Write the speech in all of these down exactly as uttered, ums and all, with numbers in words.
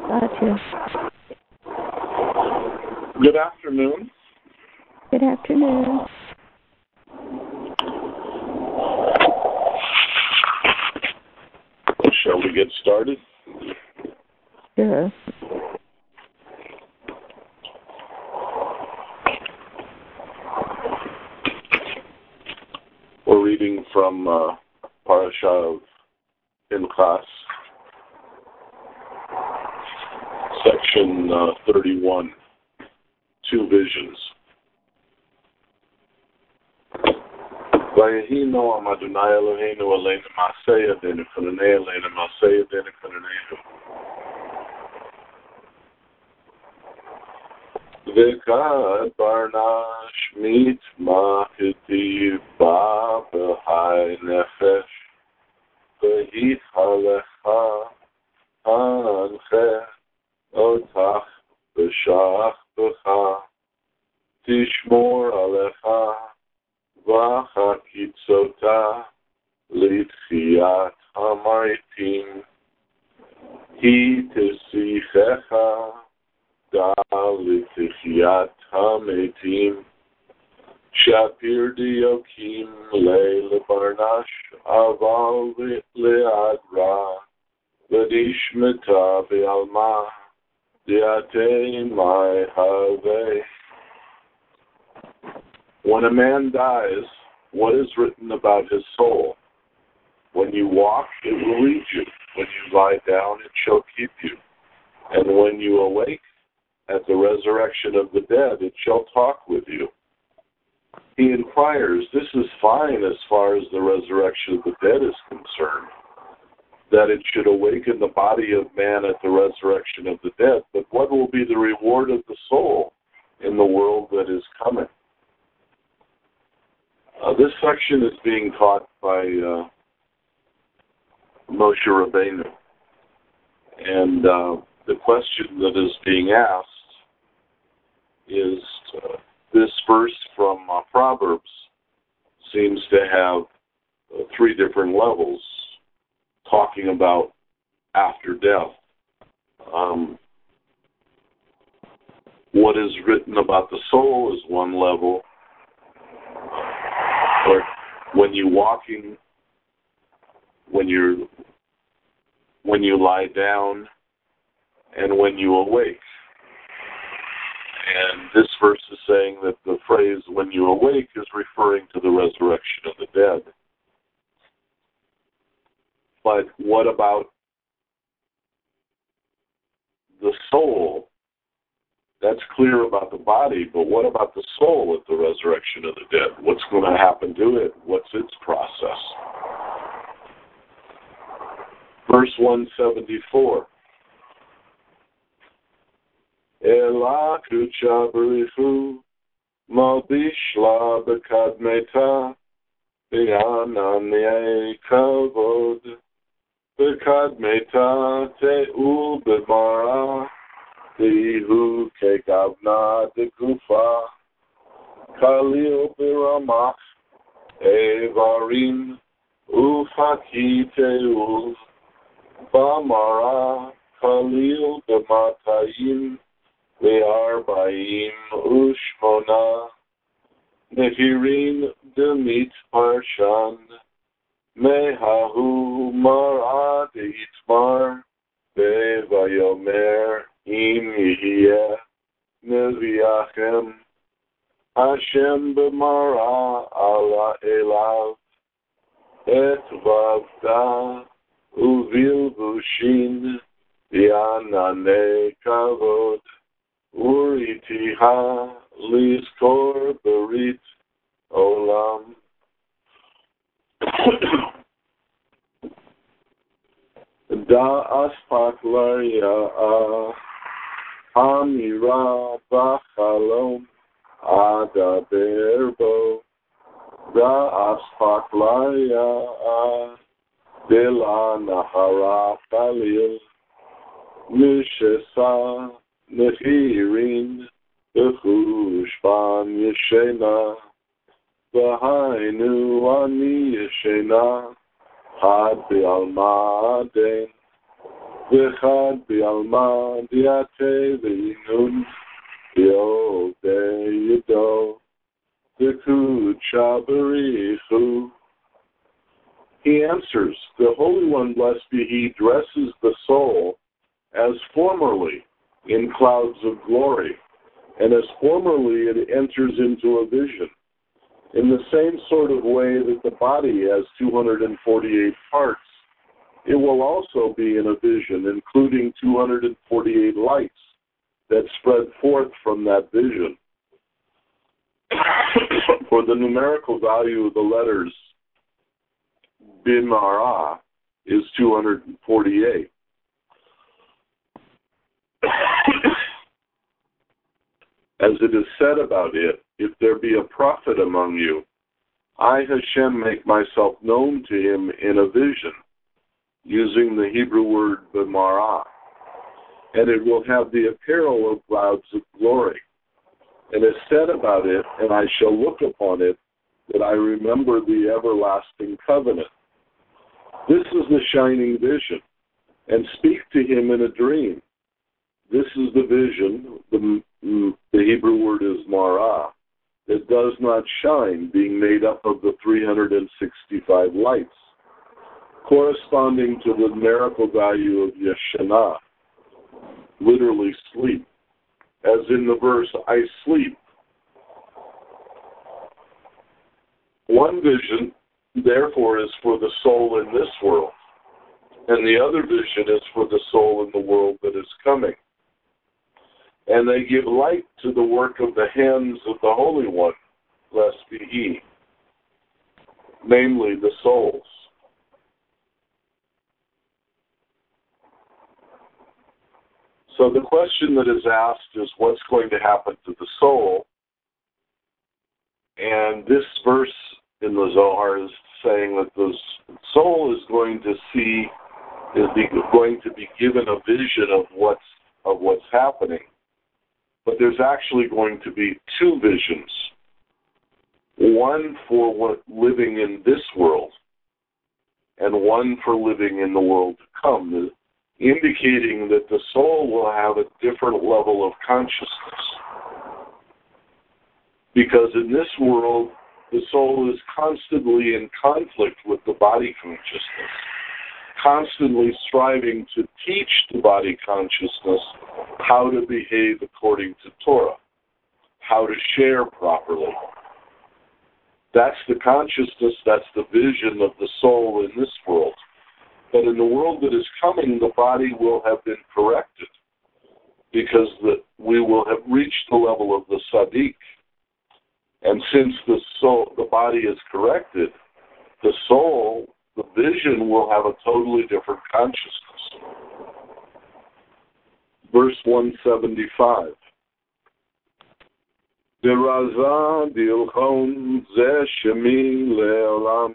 Gotcha. Good afternoon. Good afternoon. Shall we get started? Sure. We're reading from uh, Parasha of Pinchas, section uh, thirty-one, two visions. Vayehi Noam Adonai Eloheinu aleinu ma'aseh yadeinu kunanei aleinu ma'aseh yadeinu kunaneinu. V'kad barnash mitmachiti ba b'hai nefesh v'hithalecha hanche otach b'shach b'cha tishmor alecha v'chakitzota litchiat hamaitim hi tesichecha da litchiat hametim shapir diokim leil barnash aval leadra v'dishmeta be'alma diatei mai havei. When a man dies, what is written about his soul? When you walk, it will lead you. When you lie down, it shall keep you. And when you awake, at the resurrection of the dead, it shall talk with you. He inquires, this is fine as far as the resurrection of the dead is concerned, that it should awaken the body of man at the resurrection of the dead. But what will be the reward of the soul in the world that is coming? Uh, this section is being taught by uh, Moshe Rabbeinu. And uh, the question that is being asked is, uh, this verse from uh, Proverbs seems to have uh, three different levels talking about after death. Um, what is written about the soul is one level. Or when you're walking, when you're when you lie down, and when you awake. And this verse is saying that the phrase "when you awake" is referring to the resurrection of the dead. But what about the soul? That's clear about the body, but what about the soul at the resurrection of the dead? What's going to happen to it? What's its process? Verse one seventy-four. Ela kucha berichu malbishla bekadmeta bi'ananei kavod bekadmeta te'ul b'mara Dihu kekavna dekufa Khalil biramach Evarim Ufakiteu Bamara Khalil b'matayim Ve'arbaim Ushmona Nehirin demit parshan Mehahu mara deitmar Ve'vayomer Im yihiyeh neviachem Hashem b'mara ala elav et vavta uvilvushin v'ananei kavod uritiha lizkor berit olam. Da aspak laria Amira b'chalom adaber bo da'aspak laya dela nahara khalil mishesa nehirin b'chushban yeshena v'hainu ani yeshena had be'alma aden V'chad bi'alma diate v'inun bi'odei yado v'kud shabarichu. He answers, the Holy One, blessed be He, dresses the soul as formerly in clouds of glory, and as formerly it enters into a vision. In the same sort of way that the body has two hundred forty-eight parts, it will also be in a vision, including two hundred forty-eight lights that spread forth from that vision. For the numerical value of the letters Bimara is two hundred forty-eight. As it is said about it, if there be a prophet among you, I, Hashem, make myself known to him in a vision, using the Hebrew word Bimara, and it will have the apparel of clouds of glory. And it is said about it, and I shall look upon it, that I remember the everlasting covenant. This is the shining vision, and speak to him in a dream. This is the vision, the, the Hebrew word is Mara, that does not shine, being made up of the three hundred sixty-five lights, corresponding to the numerical value of Yeshana, literally sleep, as in the verse, I sleep. One vision, therefore, is for the soul in this world, and the other vision is for the soul in the world that is coming. And they give light to the work of the hands of the Holy One, blessed be He, namely the souls. So the question that is asked is, what's going to happen to the soul? And this verse in the Zohar is saying that the soul is going to see, is going to be given a vision of what's of what's happening. But there's actually going to be two visions. One for what living in this world, and one for living in the world to come, indicating that the soul will have a different level of consciousness. Because in this world, the soul is constantly in conflict with the body consciousness, constantly striving to teach the body consciousness how to behave according to Torah, how to share properly. That's the consciousness, that's the vision of the soul in this world. But in the world that is coming, the body will have been corrected, because the, we will have reached the level of the Sadiq. And since the soul, the body is corrected, the soul, the vision, will have a totally different consciousness. Verse one seventy-five. Deraza dilchon ze shemi le'olam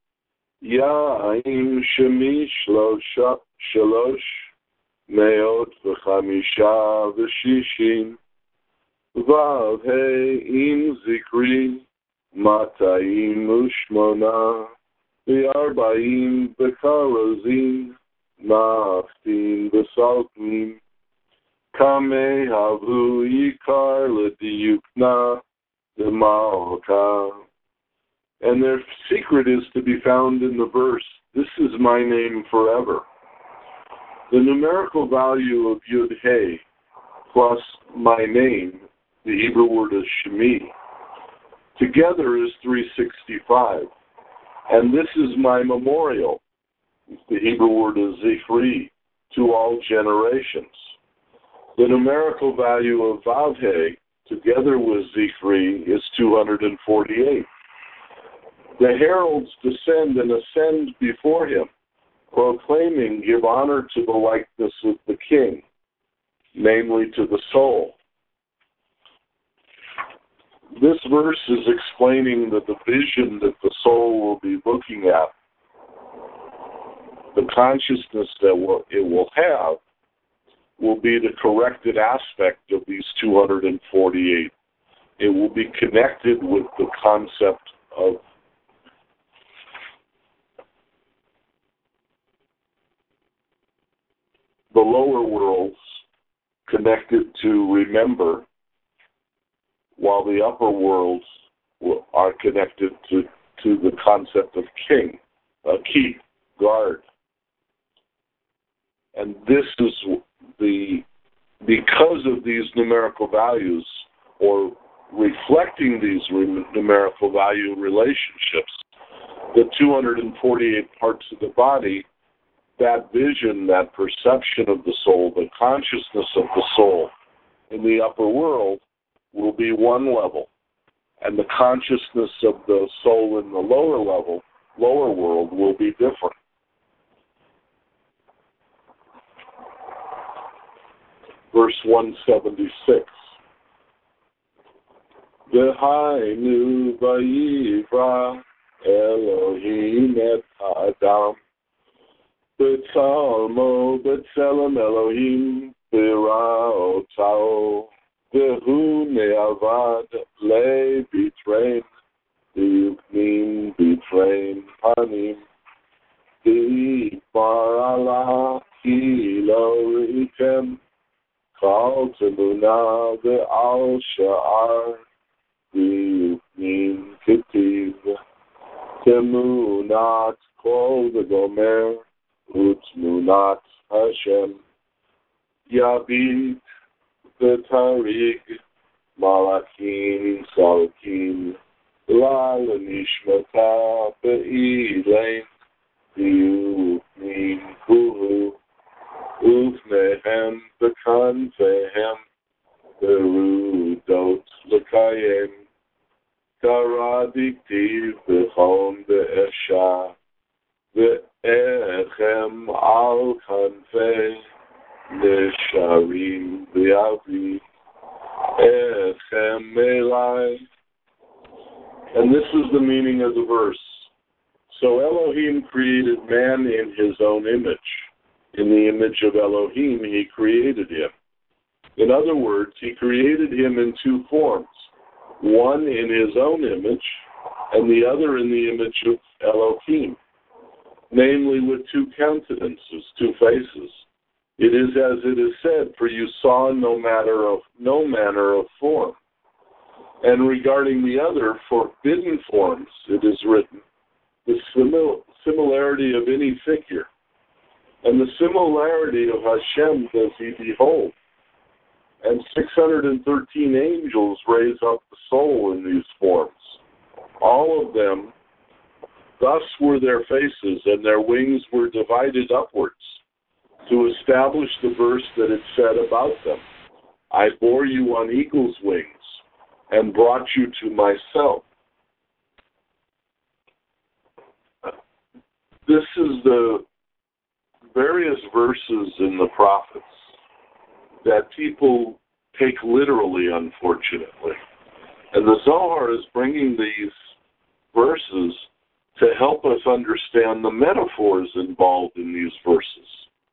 ya'im shemi shlosha shalosh meot v'chamisha v'shishim vav he'im zikri matayim u'shmona v'arba'im b'karozim ma'aftin v'salkim Kame havu yikar l'diyukna d'malka. And their secret is to be found in the verse, this is my name forever. The numerical value of Yud He plus my name, the Hebrew word is Shemi, together is three sixty-five. And this is my memorial, the Hebrew word is Zichri, to all generations. The numerical value of Vav-He, together with Zichri, is two hundred forty-eight. The heralds descend and ascend before him, proclaiming, give honor to the likeness of the king, namely to the soul. This verse is explaining that the vision that the soul will be looking at, the consciousness that will, it will have, will be the corrected aspect of these two hundred forty-eight. It will be connected with the concept of the lower worlds connected to remember, while the upper worlds are connected to, to the concept of king, uh, keep, guard. And this is the, because of these numerical values, or reflecting these re- numerical value relationships, the two hundred forty-eight parts of the body, that vision, that perception of the soul, the consciousness of the soul in the upper world will be one level, and the consciousness of the soul in the lower level, lower world, will be different. Verse one seventy-six. V'hainu vayivra Elohim et Adam B'tzalmo b'tzelem Elohim b'ra'otao V'hu ne'avad le b'trein B'yuknim b'trein panim B'yikbar Allah ki lo ritem Kal temuna v'al sha'ar B'yuknim ketiv Temunat kol v'gomer Utmunat Hashem Yabit v'tarig Malakim Salikim La l'nishmata be'ilein B'yuknim kuhu Ufnehem b'kanfehem Berudot l'kayem Karadiktiv b'chom b'esha V'echem al kanfei Nesharim b'yavi Echem elai. And this is the meaning of the verse. So Elohim created man in his own image. In the image of Elohim, he created him. In other words, he created him in two forms. One in his own image, and the other in the image of Elohim, namely with two countenances, two faces. It is as it is said, for you saw no matter of no manner of form. And regarding the other forbidden forms, it is written, the simil- similarity of any figure, and the similarity of Hashem does he behold. And six hundred thirteen angels raise up the soul in these forms. All of them, thus were their faces, and their wings were divided upwards, to establish the verse that it said about them, I bore you on eagle's wings, and brought you to myself. This is the various verses in the prophets that people take literally, unfortunately. And the Zohar is bringing these verses to help us understand the metaphors involved in these verses.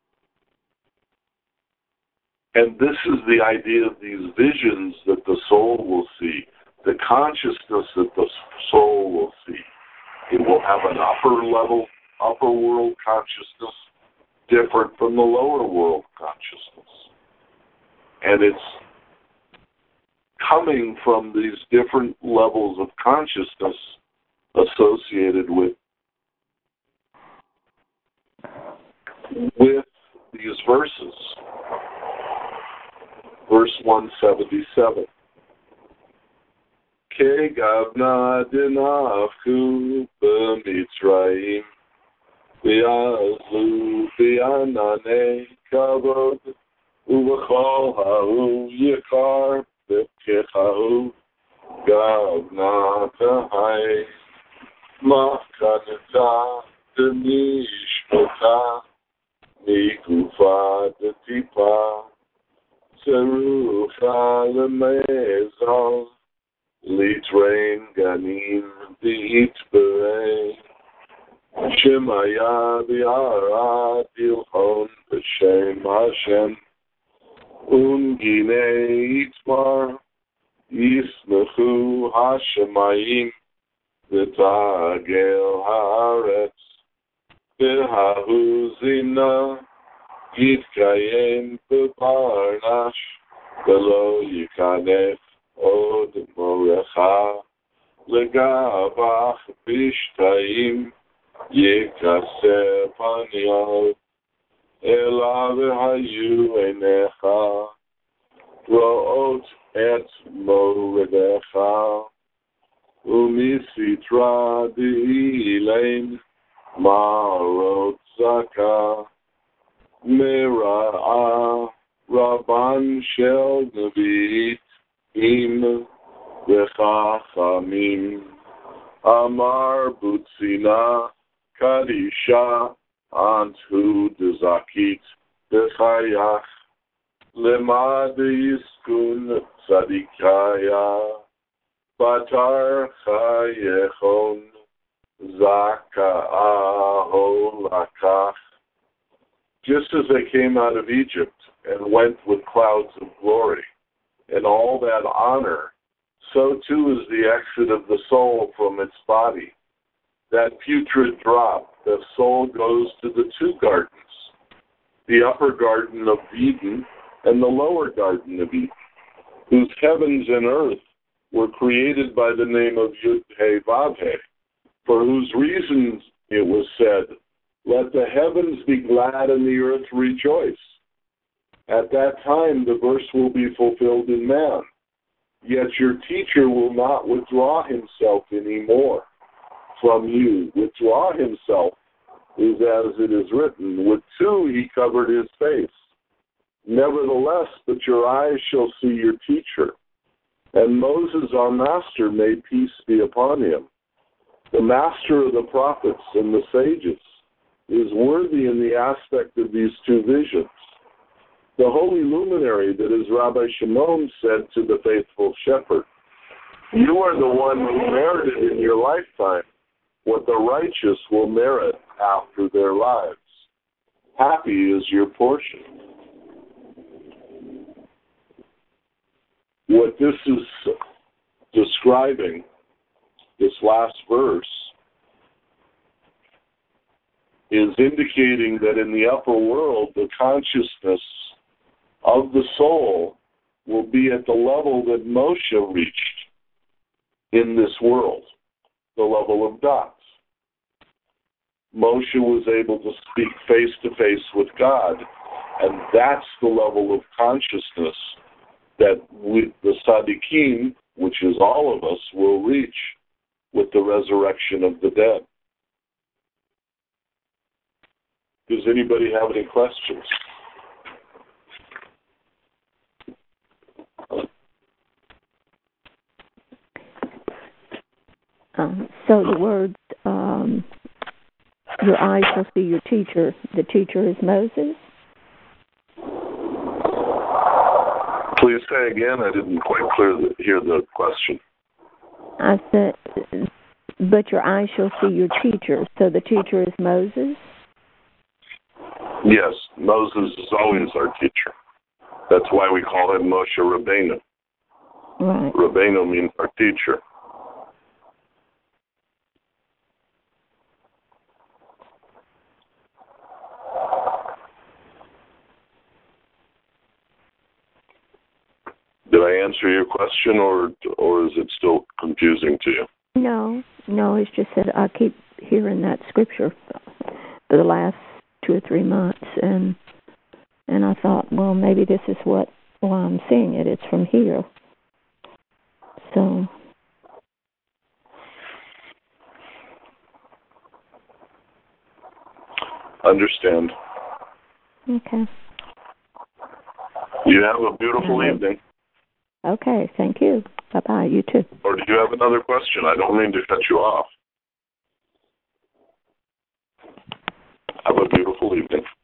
And this is the idea of these visions that the soul will see, the consciousness that the soul will see. It will have an upper level, upper world consciousness, different from the lower world consciousness. And it's coming from these different levels of consciousness associated with, with these verses. Verse one seventy-seven. Ke gavna dinafku b'mitzrayim v'yazlu v'yanane kavod uv'chol ha'u yikar b'kechahu gavna tahai machkaneta d'nishmota mikufa d'tipa Serucha lemezal litrain ganim d'itberei Shemaya bi'ara dilchon b'shem Hashem Ungine itmar yismechu hashemayim v'tagel haaretz v'hahu zina יתקיים בפרנש, ולא ייכנס עוד מורך, לגבך בשתיים יכסה פניו, אלא והיו עיניך רואות את מורדך, ומסתרה דאילן מערות צדקה, מרעה רבן של נביאים וחכמים, אמר בוצינה קדישה אנטו דזקית בחייך, למד יסכון צדיקיה, בתר חייכון zaka'aho lakach. Just as they came out of Egypt and went with clouds of glory and all that honor, so too is the exit of the soul from its body. That putrid drop, the soul goes to the two gardens, the upper garden of Eden and the lower garden of Eden, whose heavens and earth were created by the name of Yud-He-Vav-He, for whose reasons it was said, let the heavens be glad and the earth rejoice. At that time the verse will be fulfilled in man. Yet your teacher will not withdraw himself anymore from you. Withdraw himself is as it is written, with two he covered his face. Nevertheless, but your eyes shall see your teacher. And Moses, our master, may peace be upon him, the master of the prophets and the sages, is worthy in the aspect of these two visions. The holy luminary that is Rabbi Shimon said to the faithful shepherd, you are the one who merited in your lifetime what the righteous will merit after their lives. Happy is your portion. What this is describing, this last verse, is indicating that in the upper world, the consciousness of the soul will be at the level that Moshe reached in this world, the level of God. Moshe was able to speak face to face with God, and that's the level of consciousness that we, the Tzaddikim, which is all of us, will reach with the resurrection of the dead. Does anybody have any questions? Um, so the words, um, your eyes shall see your teacher, the teacher is Moses? Please say again. I didn't quite clear the, hear the question. I said, but your eyes shall see your teacher. So the teacher is Moses? Yes, Moses is always our teacher. That's why we call him Moshe Rabbeinu. Right. Rabbeinu means our teacher. Did I answer your question, or or is it still confusing to you? No, no, it's just that I keep hearing that scripture for the last two or three months, and and I thought, well, maybe this is what, why I'm seeing it. It's from here. So. Understand. Okay. You have a beautiful right. evening. Okay, thank you. Bye-bye, you too. Or do you have another question? I don't mean to cut you off. Have a beautiful evening.